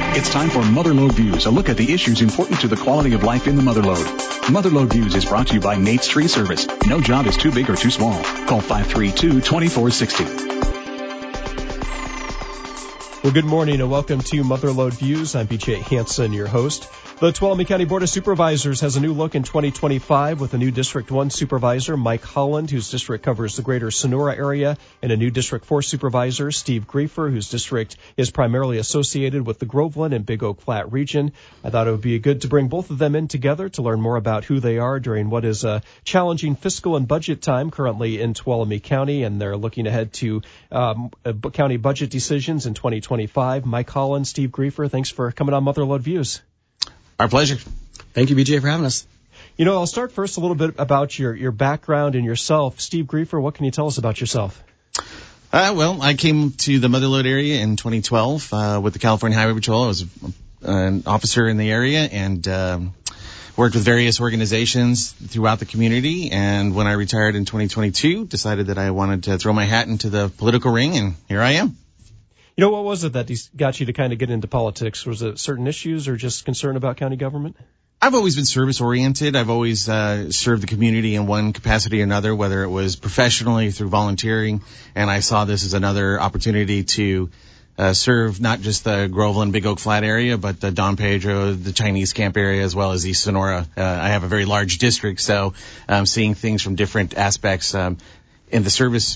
It's time for Motherlode Views, a look at the issues important to the quality of life in the Motherlode. Motherlode Views is brought to you by Nate's Tree Service. No job is too big or too small. Call 532-2460. Well, good morning and welcome to Motherlode Views. I'm BJ Hansen, your host. The Tuolumne County Board of Supervisors has a new look in 2025 with a new District 1 supervisor, Mike Holland, whose district covers the greater Sonora area, and a new District 4 supervisor, Steve Griefer, whose district is primarily associated with the Groveland and Big Oak Flat region. I thought it would be good to bring both of them in together to learn more about who they are during what is a challenging fiscal and budget time currently in Tuolumne County, and they're looking ahead to county budget decisions in 2025. Mike Holland, Steve Griefer, thanks for coming on Motherlode Views. Our pleasure. Thank you, BJ, for having us. You know, I'll start first a little bit about your background and yourself. Steve Griefer, what can you tell us about yourself? Well, I came to the Motherlode area in 2012 with the California Highway Patrol. I was an officer in the area and worked with various organizations throughout the community. And when I retired in 2022, decided that I wanted to throw my hat into the political ring, and here I am. You know, what was it that got you to kind of get into politics? Was it certain issues or just concern about county government? I've always been service-oriented. I've always served the community in one capacity or another, whether it was professionally through volunteering. And I saw this as another opportunity to serve not just the Groveland, Big Oak Flat area, but the Don Pedro, the Chinese Camp area, as well as East Sonora. I have a very large district, so seeing things from different aspects in the service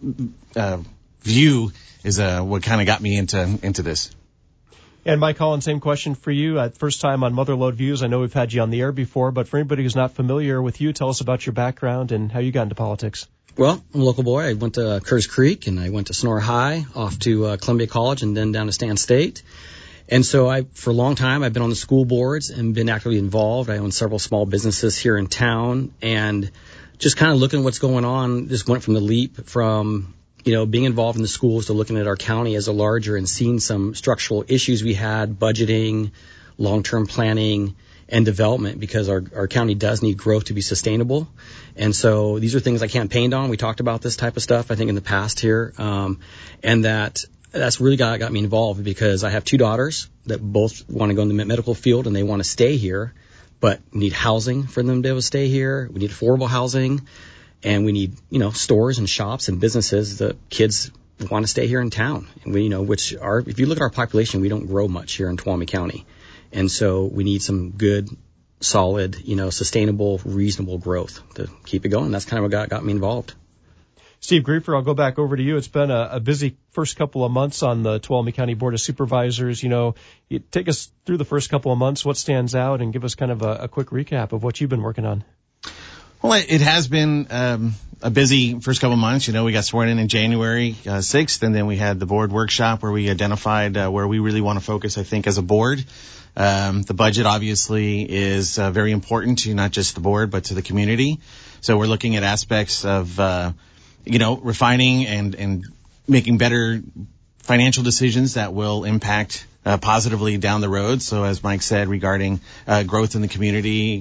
view is what kind of got me into this. And Mike Holland, same question for you. First time on Motherlode Views. I know we've had you on the air before, but for anybody who's not familiar with you, tell us about your background and how you got into politics. Well, I'm a local boy. I went to Curtis Creek, and I went to Sonora High, off to Columbia College, and then down to Stan State. And so for a long time, I've been on the school boards and been actively involved. I own several small businesses here in town, and just kind of looking at what's going on, just went from the leap from being involved in the schools to looking at our county as a larger and seeing some structural issues we had, budgeting, long-term planning, and development, because our county does need growth to be sustainable. And so these are things I campaigned on. We talked about this type of stuff, I think, in the past here. And that's really got me involved, because I have two daughters that both want to go in the medical field and they want to stay here, but need housing for them to be able to stay here. We need affordable housing. And we need, stores and shops and businesses that kids want to stay here in town. And if you look at our population, we don't grow much here in Tuolumne County. And so we need some good, solid, sustainable, reasonable growth to keep it going. That's kind of what got me involved. Steve Griefer, I'll go back over to you. It's been a busy first couple of months on the Tuolumne County Board of Supervisors. You take us through the first couple of months, what stands out, and give us kind of a quick recap of what you've been working on. Well, it has been a busy first couple of months. We got sworn in January 6th, and then we had the board workshop where we identified where we really want to focus, I think, as a board. The budget obviously is very important to not just the board, but to the community. So we're looking at aspects of, refining and making better financial decisions that will impact positively down the road. So as Mike said, regarding growth in the community,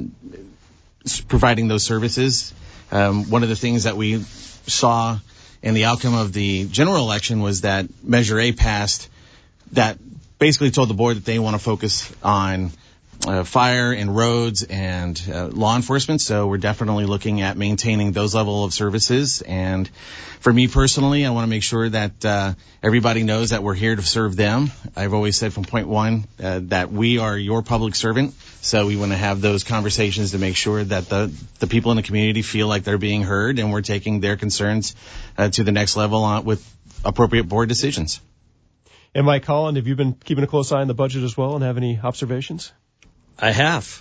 providing those services. One of the things that we saw in the outcome of the general election was that Measure A passed that basically told the board that they want to focus on fire and roads and law enforcement. So we're definitely looking at maintaining those level of services. And for me personally, I want to make sure that everybody knows that we're here to serve them. I've always said from point one that we are your public servant. So we want to have those conversations to make sure that the people in the community feel like they're being heard, and we're taking their concerns to the next level with appropriate board decisions. And Mike Holland, have you been keeping a close eye on the budget as well and have any observations? I have.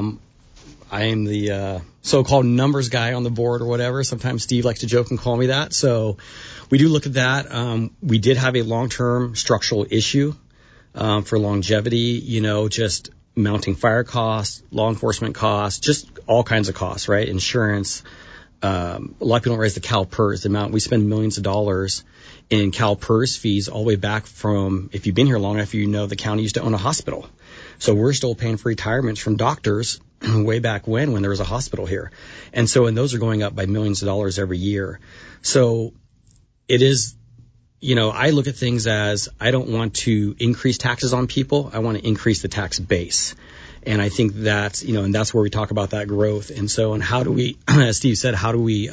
I am the so-called numbers guy on the board or whatever. Sometimes Steve likes to joke and call me that. So we do look at that. We did have a long-term structural issue for longevity, just mounting fire costs, law enforcement costs, just all kinds of costs, right? Insurance. A lot of people don't raise the CalPERS, the amount we spend millions of dollars in CalPERS fees all the way back from, if you've been here long enough, the county used to own a hospital. So we're still paying for retirements from doctors way back when there was a hospital here. And those are going up by millions of dollars every year. So it is, I look at things as I don't want to increase taxes on people. I want to increase the tax base. And I think that's, and that's where we talk about that growth. And so, and how do we, as Steve said, how do we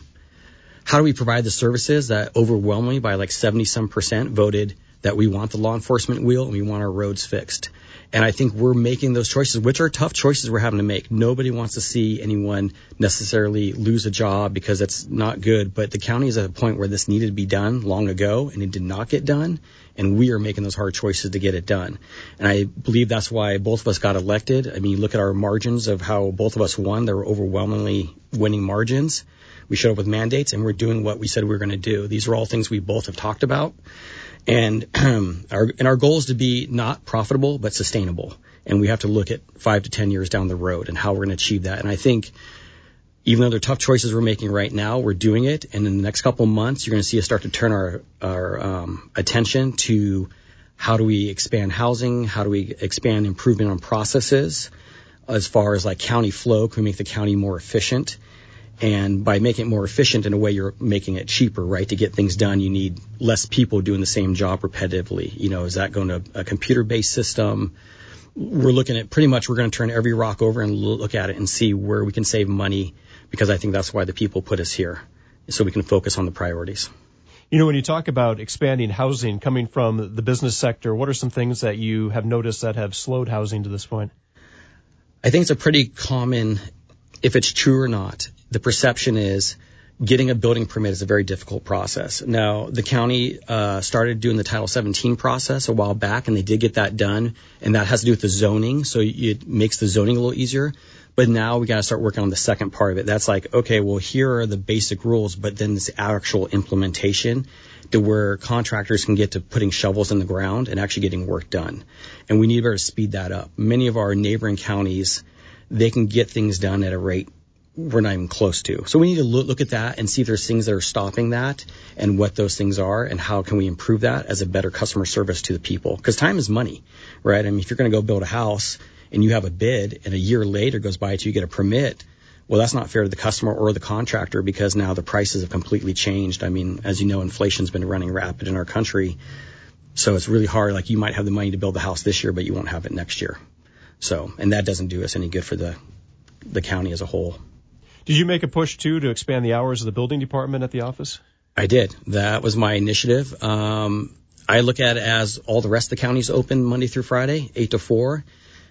provide the services that overwhelmingly by like 70% voted that we want the law enforcement wheel and we want our roads fixed. And I think we're making those choices, which are tough choices we're having to make. Nobody wants to see anyone necessarily lose a job because it's not good. But the county is at a point where this needed to be done long ago, and it did not get done. And we are making those hard choices to get it done. And I believe that's why both of us got elected. I mean, you look at our margins of how both of us won. They were overwhelmingly winning margins. We showed up with mandates, and we're doing what we said we were going to do. These are all things we both have talked about. And our goal is to be not profitable, but sustainable. And we have to look at 5 to 10 years down the road and how we're going to achieve that. And I think even though they're tough choices we're making right now, we're doing it. And in the next couple of months, you're going to see us start to turn our attention to how do we expand housing? How do we expand improvement on processes as far as like county flow? Can we make the county more efficient? And by making it more efficient in a way, you're making it cheaper, right? To get things done, you need less people doing the same job repetitively. Is that going to a computer-based system? We're looking at we're going to turn every rock over and look at it and see where we can save money, because I think that's why the people put us here, so we can focus on the priorities. When you talk about expanding housing coming from the business sector, what are some things that you have noticed that have slowed housing to this point? I think it's a pretty common, if it's true or not, the perception is getting a building permit is a very difficult process. Now, the county started doing the Title 17 process a while back, and they did get that done, and that has to do with the zoning, so it makes the zoning a little easier. But now we got to start working on the second part of it. That's like, okay, well, here are the basic rules, but then this actual implementation to where contractors can get to putting shovels in the ground and actually getting work done. And we need to better speed that up. Many of our neighboring counties, they can get things done at a rate we're not even close to. So we need to look at that and see if there's things that are stopping that and what those things are and how can we improve that as a better customer service to the people. Because time is money, right? I mean, if you're going to go build a house and you have a bid and a year later goes by till you get a permit, well, that's not fair to the customer or the contractor, because now the prices have completely changed. I mean, as you know, inflation's been running rapid in our country. So it's really hard. Like, you might have the money to build the house this year, but you won't have it next year. So, and that doesn't do us any good for the county as a whole. Did you make a push, too, to expand the hours of the building department at the office? I did. That was my initiative. I look at it as all the rest of the counties open Monday through Friday, 8 to 4.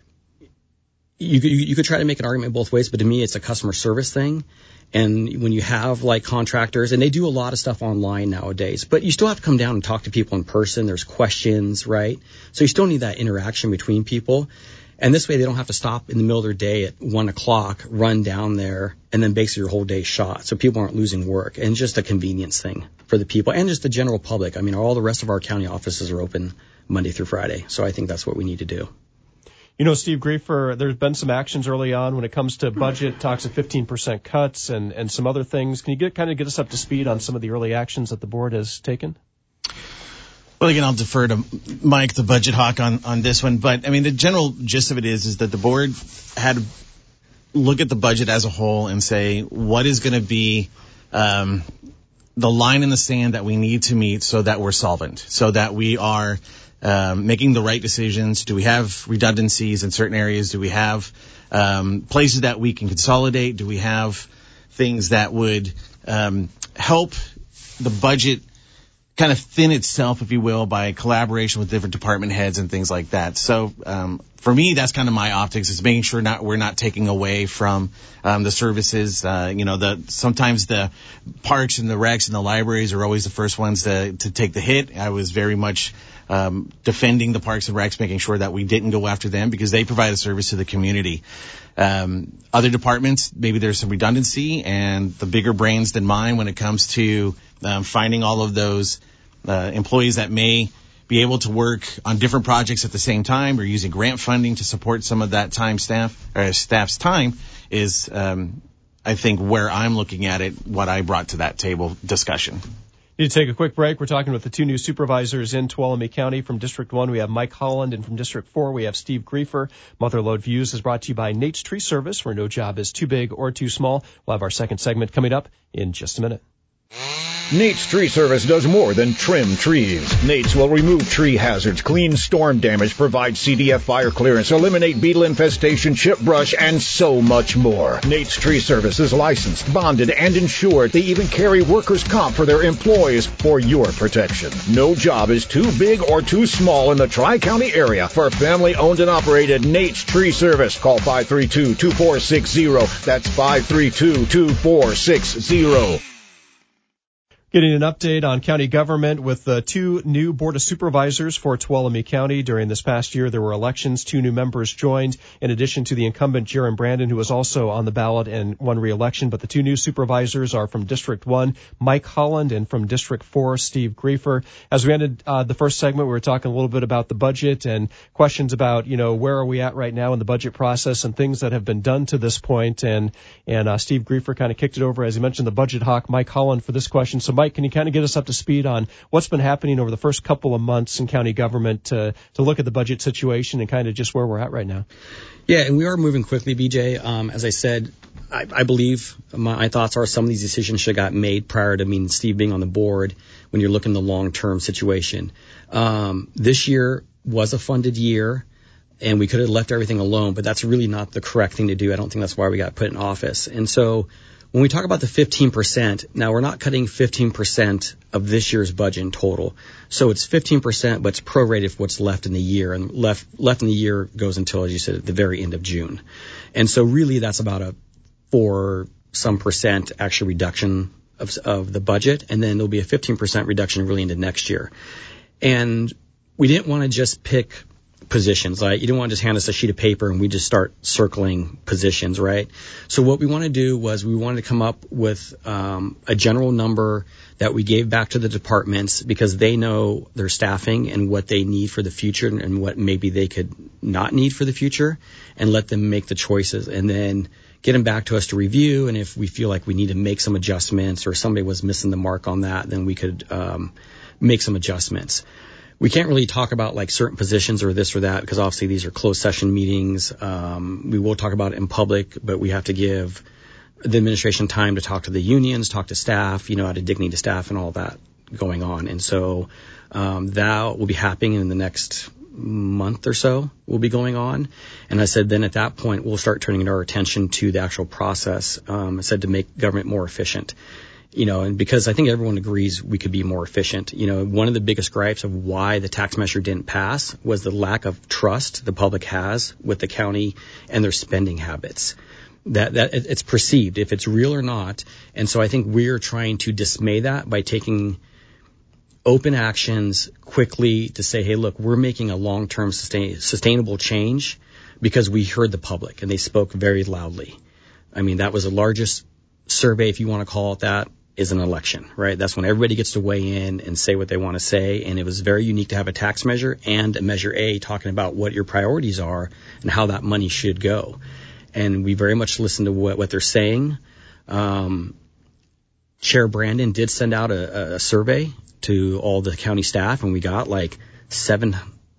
You could try to make an argument both ways, but to me, it's a customer service thing. And when you have like contractors, and they do a lot of stuff online nowadays, but you still have to come down and talk to people in person. There's questions, right? So you still need that interaction between people. And this way they don't have to stop in the middle of their day at 1 o'clock, run down there, and then basically your whole day shot. So people aren't losing work. And just a convenience thing for the people and just the general public. I mean, all the rest of our county offices are open Monday through Friday. So I think that's what we need to do. Steve Griefer, there's been some actions early on when it comes to budget, talks of 15% cuts and some other things. Can you get us up to speed on some of the early actions that the board has taken? Well, again, I'll defer to Mike, the budget hawk, on this one. But, I mean, the general gist of it is that the board had to look at the budget as a whole and say, what is going to be the line in the sand that we need to meet so that we're solvent, so that we are making the right decisions. Do we have redundancies in certain areas? Do we have places that we can consolidate? Do we have things that would help the budget kind of thin itself, if you will, by collaboration with different department heads and things like that? So for me, that's kind of my optics, is making sure we're not taking away from the services. Sometimes the parks and the recs and the libraries are always the first ones to take the hit. I was very much defending the parks and recs, making sure that we didn't go after them because they provide a service to the community. Other departments, maybe there's some redundancy, and the bigger brains than mine when it comes to finding all of those employees that may be able to work on different projects at the same time, or using grant funding to support some of that staff's time is, I think, where I'm looking at it, what I brought to that table discussion. Need to take a quick break. We're talking with the two new supervisors in Tuolumne County. From District 1, we have Mike Holland, and from District 4, we have Steve Griefer. Mother Lode Views is brought to you by Nate's Tree Service, where no job is too big or too small. We'll have our second segment coming up in just a minute. Nate's Tree Service does more than trim trees. Nate's will remove tree hazards, clean storm damage, provide CDF fire clearance, eliminate beetle infestation, chip brush, and so much more. Nate's Tree Service is licensed, bonded, and insured. They even carry workers' comp for their employees for your protection. No job is too big or too small in the Tri-County area for family-owned and operated Nate's Tree Service. Call 532-2460. That's 532-2460. Getting an update on county government with two new Board of Supervisors for Tuolumne County. During this past year, there were elections. Two new members joined, in addition to the incumbent Jaron Brandon, who was also on the ballot and won re-election. But the two new supervisors are from District 1, Mike Holland, and from District 4, Steve Griefer. As we ended the first segment, we were talking a little bit about the budget and questions about, where are we at right now in the budget process and things that have been done to this point. And Steve Griefer kind of kicked it over, as he mentioned, the budget hawk, Mike Holland, for this question. So, Mike, can you kind of get us up to speed on what's been happening over the first couple of months in county government to look at the budget situation and kind of just where we're at right now? Yeah, and we are moving quickly, BJ. As I said, I believe my thoughts are some of these decisions should have got made prior to Steve being on the board when you're looking at the long-term situation. This year was a funded year, and we could have left everything alone, but that's really not the correct thing to do. I don't think that's why we got put in office. And so when we talk about the 15%, now we're not cutting 15% of this year's budget in total. So it's 15%, but it's prorated for what's left in the year. And left in the year goes until, as you said, at the very end of June. And so really that's about a 4% actual reduction of the budget. And then there'll be a 15% reduction really into next year. And we didn't want to just pick positions. Like, you didn't want to just hand us a sheet of paper and we just start circling positions, right? So what we want to do was we wanted to come up with a general number that we gave back to the departments because they know their staffing and what they need for the future and what maybe they could not need for the future, and let them make the choices and then get them back to us to review. And if we feel like we need to make some adjustments or somebody was missing the mark on that, then we could make some adjustments. We can't really talk about like certain positions or this or that because obviously these are closed session meetings. We will talk about it in public, but we have to give the administration time to talk to the unions, talk to staff, out of dignity to staff and all that going on. And so that will be happening in the next month or so will be going on. And I said then at that point we'll start turning our attention to the actual process. I said to make government more efficient. And because I think everyone agrees we could be more efficient. One of the biggest gripes of why the tax measure didn't pass was the lack of trust the public has with the county and their spending habits. That it's perceived if it's real or not. And so I think we're trying to dismay that by taking open actions quickly to say, hey, look, we're making a long-term sustainable change because we heard the public and they spoke very loudly. That was the largest survey, if you want to call it that, is an election, right? That's when everybody gets to weigh in and say what they want to say. And it was very unique to have a tax measure and a Measure A talking about what your priorities are and how that money should go. And we very much listened to what they're saying. Chair Brandon did send out a survey to all the county staff, and we got like around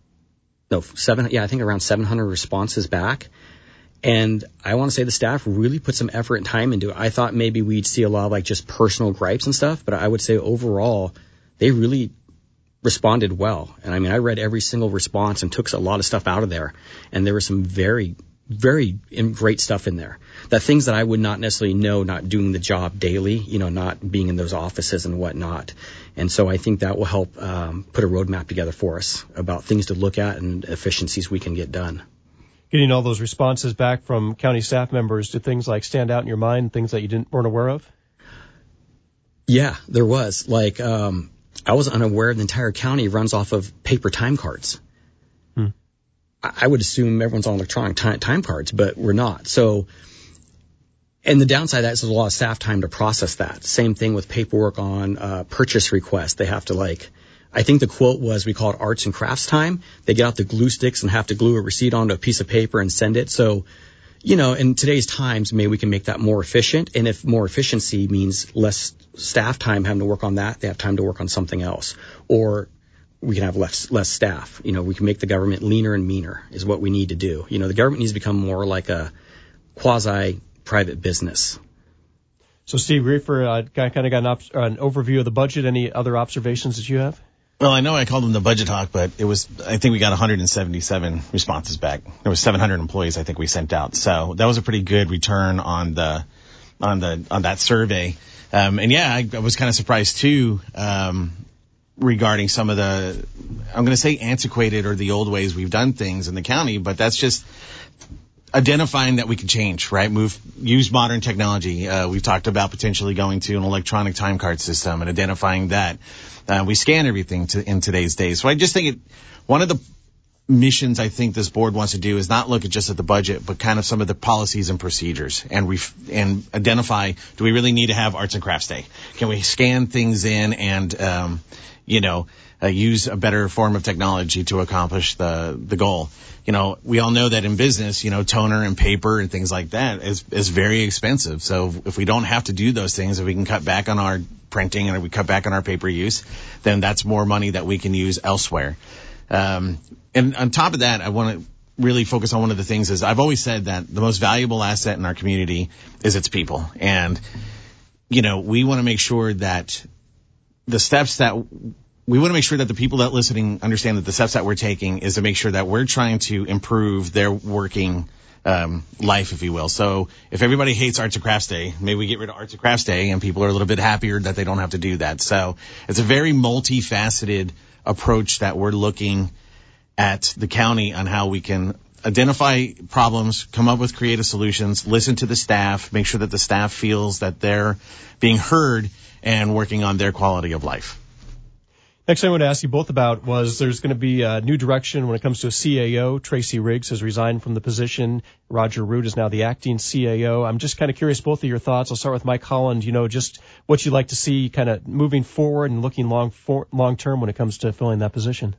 700 responses back. And I want to say the staff really put some effort and time into it. I thought maybe we'd see a lot of like just personal gripes and stuff, but I would say overall they really responded well. And I read every single response and took a lot of stuff out of there. And there was some very, very great stuff in there. That things that I would not necessarily know, not doing the job daily, not being in those offices and whatnot. And so I think that will help put a roadmap together for us about things to look at and efficiencies we can get done. Getting all those responses back from county staff members, did things like stand out in your mind, things that you weren't aware of? Yeah, there was. Like, I was unaware the entire county runs off of paper time cards. I would assume everyone's on electronic time cards, but we're not. So, and the downside of that is there's a lot of staff time to process that. Same thing with paperwork on purchase requests. They have to I think the quote was, we call it arts and crafts time. They get out the glue sticks and have to glue a receipt onto a piece of paper and send it. So, in today's times, maybe we can make that more efficient. And if more efficiency means less staff time having to work on that, they have time to work on something else. Or we can have less staff. We can make the government leaner and meaner is what we need to do. The government needs to become more like a quasi-private business. So, Steve Griefer, kind of got an overview of the budget. Any other observations that you have? Well, I know I called them the budget hawk, but I think we got 177 responses back. There was 700 employees I think we sent out. So that was a pretty good return on that survey. And yeah, I was kind of surprised too, regarding some of the, I'm going to say antiquated or the old ways we've done things in the county, but that's just identifying that we can change, right? Use modern technology. We've talked about potentially going to an electronic time card system and identifying that. We scan everything in today's days. So I just think one of the missions I think this board wants to do is not look just at the budget, but kind of some of the policies and procedures and identify, do we really need to have Arts and Crafts Day? Can we scan things in and, use a better form of technology to accomplish the goal? We all know that in business, toner and paper and things like that is very expensive. So if we don't have to do those things, if we can cut back on our printing and if we cut back on our paper use, then that's more money that we can use elsewhere. And on top of that, I want to really focus on one of the things is I've always said that the most valuable asset in our community is its people. And, we want to make sure that we want to make sure that the people that are listening understand that the steps that we're taking is to make sure that we're trying to improve their working life, if you will. So if everybody hates Arts and Crafts Day, maybe we get rid of Arts and Crafts Day and people are a little bit happier that they don't have to do that. So it's a very multifaceted approach that we're looking at the county on how we can identify problems, come up with creative solutions, listen to the staff, make sure that the staff feels that they're being heard and working on their quality of life. Next thing I want to ask you both about was there's going to be a new direction when it comes to a CAO. Tracy Riggs has resigned from the position. Roger Root is now the acting CAO. I'm just kind of curious, both of your thoughts. I'll start with Mike Holland, just what you'd like to see kind of moving forward and looking long term when it comes to filling that position.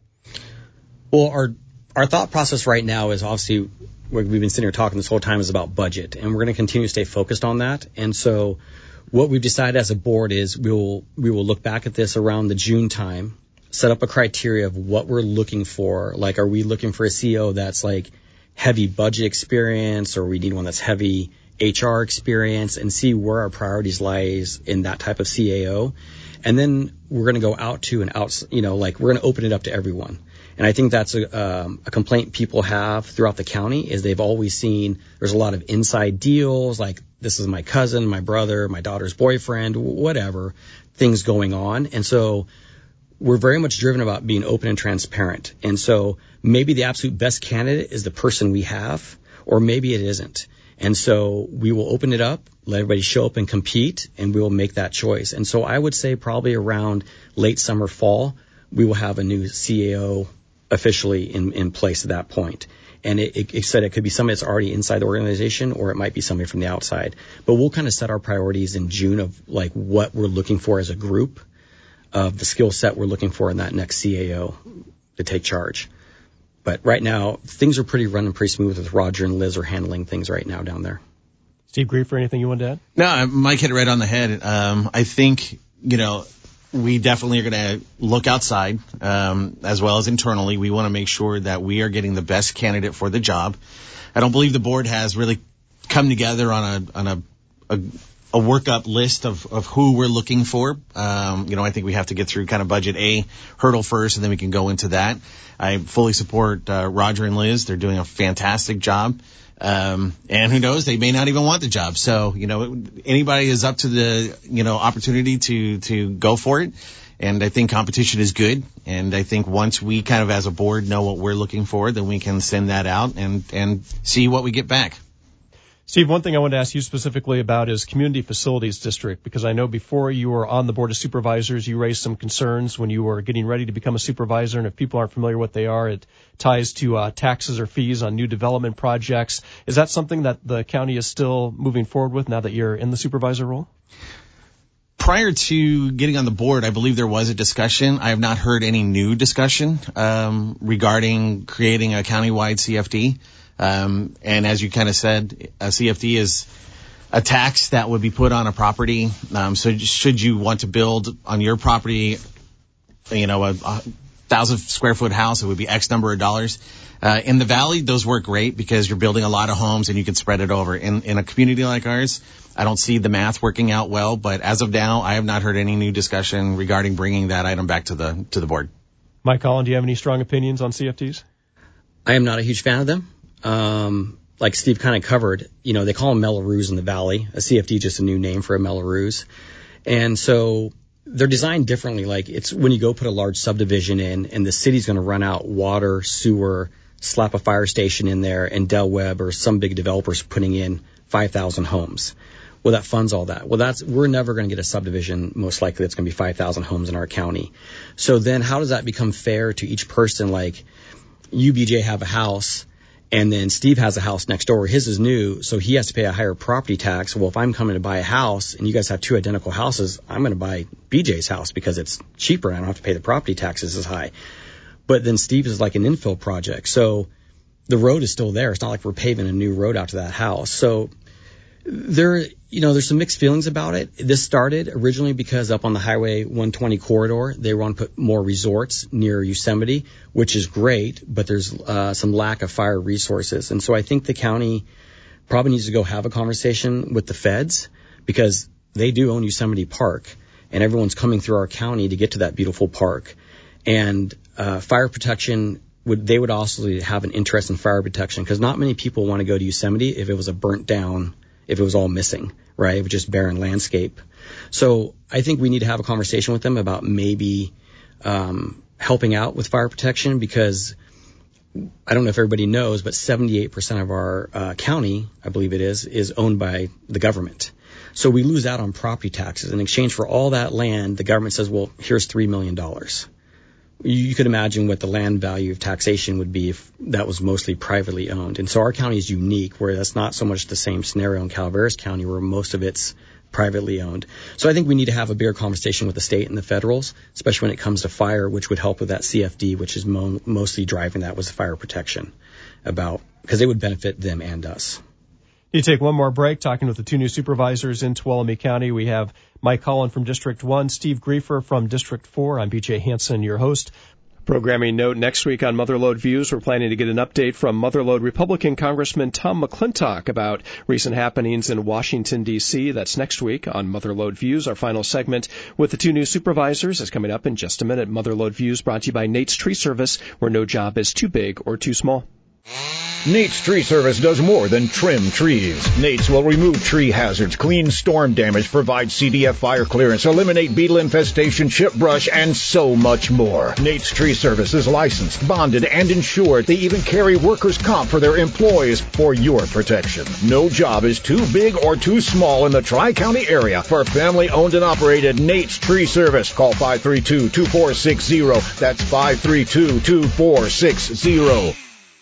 Well, our thought process right now is obviously we've been sitting here talking this whole time is about budget, and we're going to continue to stay focused on that. And so what we've decided as a board is we will look back at this around the June time, set up a criteria of what we're looking for. Like, are we looking for a CEO that's like heavy budget experience, or we need one that's heavy HR experience, and see where our priorities lies in that type of CAO. And then we're going to go out to we're going to open it up to everyone. And I think that's a complaint people have throughout the county is they've always seen there's a lot of inside deals, like this is my cousin, my brother, my daughter's boyfriend, whatever, things going on. And so we're very much driven about being open and transparent. And so maybe the absolute best candidate is the person we have, or maybe it isn't. And so we will open it up, let everybody show up and compete, and we will make that choice. And so I would say probably around late summer, fall, we will have a new CAO officially in place at that point. And it said it could be somebody that's already inside the organization, or it might be somebody from the outside. But we'll kind of set our priorities in June of like what we're looking for as a group, of the skill set we're looking for in that next CAO to take charge. But right now, things are running pretty smooth with Roger and Liz are handling things right now down there. Steve Griefer, anything you want to add? No, Mike hit it right on the head. I think, we definitely are going to look outside, as well as internally. We want to make sure that we are getting the best candidate for the job. I don't believe the board has really come together on a workup list of who we're looking for. I think we have to get through kind of budget A hurdle first, and then we can go into that. I fully support Roger and Liz. They're doing a fantastic job. And who knows, they may not even want the job. So, anybody is up to the, opportunity to go for it. And I think competition is good. And I think once we kind of as a board know what we're looking for, then we can send that out and see what we get back. Steve, one thing I wanted to ask you specifically about is Community Facilities District, because I know before you were on the Board of Supervisors, you raised some concerns when you were getting ready to become a supervisor. And if people aren't familiar with what they are, it ties to taxes or fees on new development projects. Is that something that the county is still moving forward with now that you're in the supervisor role? Prior to getting on the board, I believe there was a discussion. I have not heard any new discussion regarding creating a countywide CFD. And as you kind of said, a CFD is a tax that would be put on a property. So should you want to build on your property, a 1,000 square foot house, it would be X number of dollars. In the valley, those work great because you're building a lot of homes and you can spread it over. In a community like ours, I don't see the math working out well, but as of now, I have not heard any new discussion regarding bringing that item back to the board. Mike Holland, do you have any strong opinions on CFDs? I am not a huge fan of them. Like Steve kind of covered, they call them Mello-Roos in the valley. A CFD is just a new name for a Mello-Roos. And so they're designed differently. Like it's when you go put a large subdivision in and the city's going to run out water, sewer, slap a fire station in there, and Del Webb or some big developers putting in 5,000 homes. Well, that funds all that. Well, we're never going to get a subdivision, most likely, that's going to be 5,000 homes in our county. So then how does that become fair to each person? Like you, BJ, have a house, and then Steve has a house next door. His is new, so he has to pay a higher property tax. Well, if I'm coming to buy a house and you guys have two identical houses, I'm going to buy BJ's house because it's cheaper and I don't have to pay the property taxes as high. But then Steve is like an infill project. So the road is still there. It's not like we're paving a new road out to that house. So there's some mixed feelings about it. This started originally because up on the Highway 120 corridor, they want to put more resorts near Yosemite, which is great, but there's some lack of fire resources. And so I think the county probably needs to go have a conversation with the feds because they do own Yosemite Park and everyone's coming through our county to get to that beautiful park. And fire protection, they would also have an interest in fire protection because not many people want to go to Yosemite if it was a burnt down, if it was all missing, right? It was just barren landscape. So I think we need to have a conversation with them about maybe helping out with fire protection because I don't know if everybody knows, but 78% of our county, I believe it is owned by the government. So we lose out on property taxes. In exchange for all that land, the government says, well, here's $3 million. You could imagine what the land value of taxation would be if that was mostly privately owned. And so our county is unique, where that's not so much the same scenario in Calaveras County, where most of it's privately owned. So I think we need to have a bigger conversation with the state and the federals, especially when it comes to fire, which would help with that CFD, which is mostly driving that was fire protection, because it would benefit them and us. You take one more break, talking with the two new supervisors in Tuolumne County. We have Mike Holland from District 1, Steve Griefer from District 4. I'm BJ Hansen, your host. Programming note, next week on Motherlode Views, we're planning to get an update from Motherlode Republican Congressman Tom McClintock about recent happenings in Washington, D.C. That's next week on Motherlode Views. Our final segment with the two new supervisors is coming up in just a minute. Motherlode Views brought to you by Nate's Tree Service, where no job is too big or too small. Nate's Tree Service does more than trim trees. Nate's will remove tree hazards, clean storm damage, provide CDF fire clearance, eliminate beetle infestation, chip brush, and so much more. Nate's Tree Service is licensed, bonded, and insured. They even carry workers' comp for their employees for your protection. No job is too big or too small in the Tri-County area for family-owned and operated Nate's Tree Service. Call 532-2460. That's 532-2460.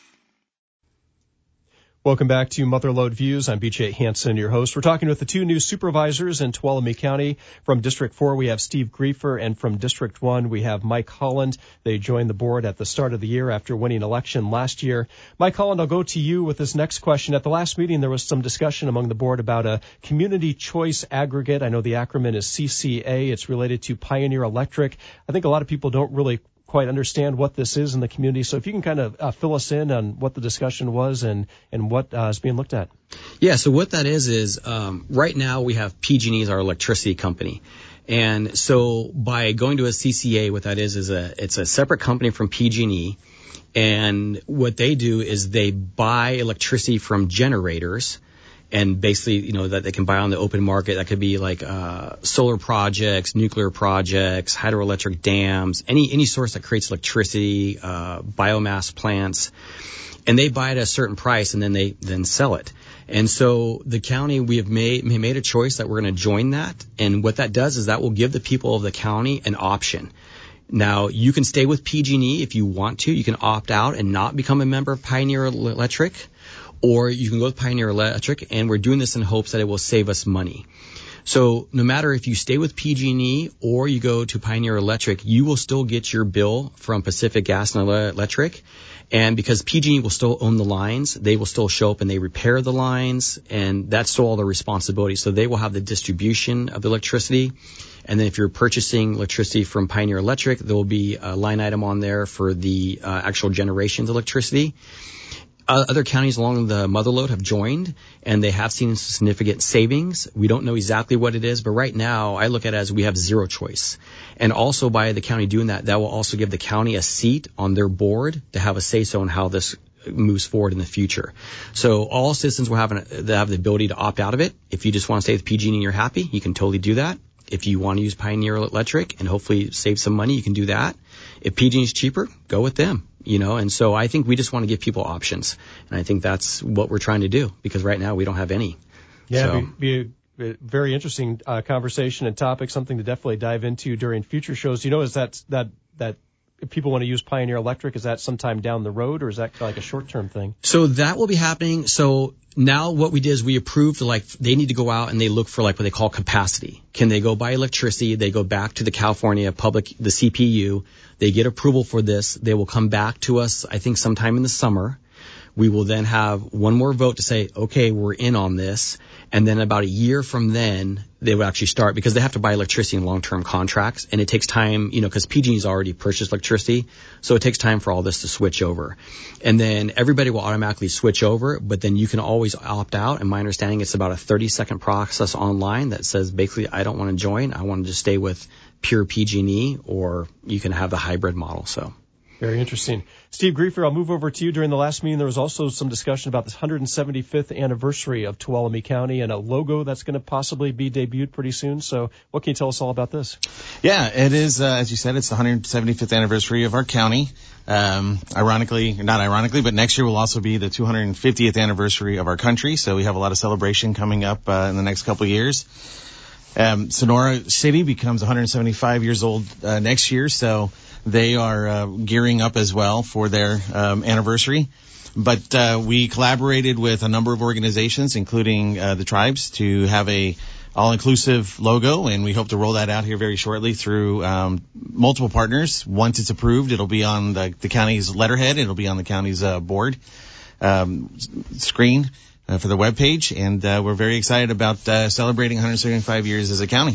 Welcome back to Motherlode Views. I'm BJ Hansen, your host. We're talking with the two new supervisors in Tuolumne County. From District 4, we have Steve Griefer, and from District 1, we have Mike Holland. They joined the board at the start of the year after winning election last year. Mike Holland, I'll go to you with this next question. At the last meeting, there was some discussion among the board about a community choice aggregate. I know the acronym is CCA. It's related to Pioneer Electric. I think a lot of people don't really quite understand what this is in the community. So if you can kind of fill us in on what the discussion was and what is being looked at. Yeah, so what that is right now we have PG&E as our electricity company. And so by going to a CCA, what that is it's a separate company from PG&E. And what they do is they buy electricity from generators. And basically, that they can buy on the open market. That could be like solar projects, nuclear projects, hydroelectric dams, any source that creates electricity, biomass plants. And they buy it at a certain price, and then they sell it. And so the county, we have made a choice that we're going to join that. And what that does is that will give the people of the county an option. Now, you can stay with PG&E if you want to. You can opt out and not become a member of Pioneer Electric. Or you can go with Pioneer Electric, and we're doing this in hopes that it will save us money. So no matter if you stay with PG&E or you go to Pioneer Electric, you will still get your bill from Pacific Gas and Electric. And because PG&E will still own the lines, they will still show up and they repair the lines, and that's still all their responsibility. So they will have the distribution of the electricity. And then if you're purchasing electricity from Pioneer Electric, there will be a line item on there for the actual generation of electricity. Other counties along the mother lode have joined, and they have seen significant savings. We don't know exactly what it is, but right now I look at it as we have zero choice. And also by the county doing that, that will also give the county a seat on their board to have a say-so on how this moves forward in the future. So all citizens will have the ability to opt out of it. If you just want to stay with PG&E and you're happy, you can totally do that. If you want to use Pioneer Electric and hopefully save some money, you can do that. If PG&E is cheaper, go with them. And so I think we just want to give people options. And I think that's what we're trying to do, because right now we don't have any. Yeah, so. Be a very interesting conversation and topic, something to definitely dive into during future shows. Is that if people want to use Pioneer Electric, is that sometime down the road, or is that like a short-term thing? So that will be happening. So now what we did is we approved, they need to go out and they look for what they call capacity. Can they go buy electricity? They go back to the California the CPU. They get approval for this. They will come back to us, I think, sometime in the summer. We will then have one more vote to say, okay, we're in on this. And then about a year from then, they will actually start, because they have to buy electricity in long-term contracts. And it takes time, because PG&E's already purchased electricity. So it takes time for all this to switch over. And then everybody will automatically switch over, but then you can always opt out. And my understanding, it's about a 30-second process online that says, basically, I don't want to join. I want to just stay with pure PG&E, or you can have the hybrid model. So. Very interesting. Steve Griefer, I'll move over to you. During the last meeting, there was also some discussion about this 175th anniversary of Tuolumne County and a logo that's going to possibly be debuted pretty soon. So what can you tell us all about this? Yeah, it is, as you said, it's the 175th anniversary of our county. Not ironically, but next year will also be the 250th anniversary of our country. So we have a lot of celebration coming up in the next couple of years. Sonora City becomes 175 years old next year, so they are gearing up as well for their anniversary. But we collaborated with a number of organizations, including the tribes, to have a all-inclusive logo, and we hope to roll that out here very shortly through multiple partners. Once it's approved, it'll be on the county's letterhead. It'll be on the county's board screen for the webpage, and we're very excited about celebrating 175 years as a county.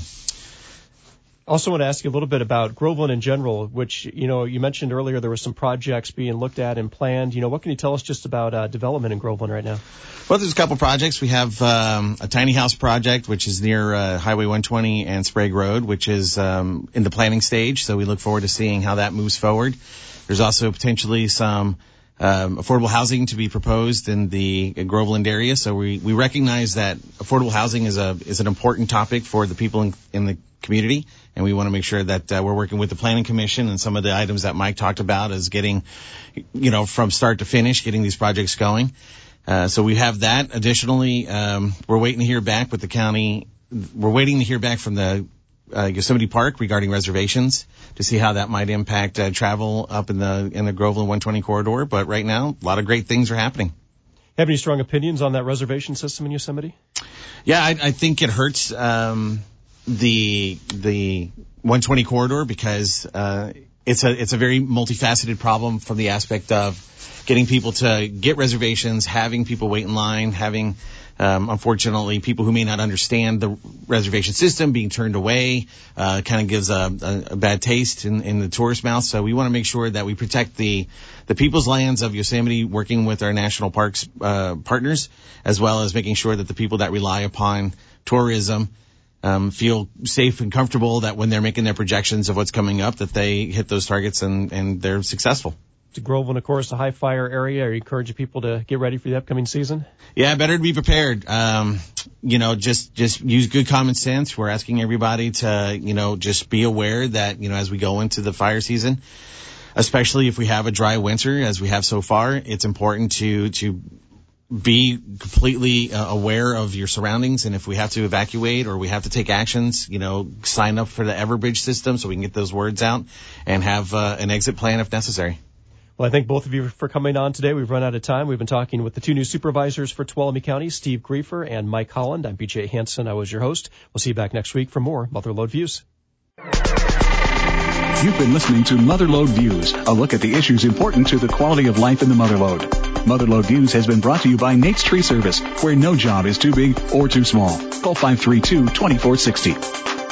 Also want to ask you a little bit about Groveland in general, which, you mentioned earlier there were some projects being looked at and planned. What can you tell us just about development in Groveland right now? Well, there's a couple projects. We have a tiny house project, which is near Highway 120 and Sprague Road, which is in the planning stage. So we look forward to seeing how that moves forward. There's also potentially some affordable housing to be proposed in the Groveland area. So we recognize that affordable housing is an important topic for the people in the community, and we want to make sure that we're working with the Planning Commission and some of the items that Mike talked about as getting, from start to finish, getting these projects going. So we have that. Additionally, we're waiting to hear back with the county. We're waiting to hear back from the Yosemite Park regarding reservations to see how that might impact travel up in the Groveland 120 corridor. But right now, a lot of great things are happening. Have any strong opinions on that reservation system in Yosemite? Yeah, I think it hurts the 120 corridor because it's a very multifaceted problem from the aspect of getting people to get reservations, having people wait in line, having unfortunately people who may not understand the reservation system being turned away, kind of gives a bad taste in the tourist mouth. So we want to make sure that we protect the people's lands of Yosemite, working with our national parks partners, as well as making sure that the people that rely upon tourism feel safe and comfortable that when they're making their projections of what's coming up, that they hit those targets and they're successful. To Groveland, of course, a high fire area. Are you encouraging people to get ready for the upcoming season? Yeah, better to be prepared. Just use good common sense. We're asking everybody to, just be aware that, as we go into the fire season, especially if we have a dry winter as we have so far, it's important to be completely aware of your surroundings, and if we have to evacuate or we have to take actions, sign up for the Everbridge system so we can get those words out and have an exit plan if necessary. Well, I thank both of you for coming on today. We've run out of time. We've been talking with the two new supervisors for Tuolumne County, Steve Griefer and Mike Holland. I'm BJ Hansen. I was your host. We'll see you back next week for more Motherlode Views. You've been listening to Motherlode Views, a look at the issues important to the quality of life in the Motherlode. Motherlode Views has been brought to you by Nate's Tree Service, where no job is too big or too small. Call 532-2460.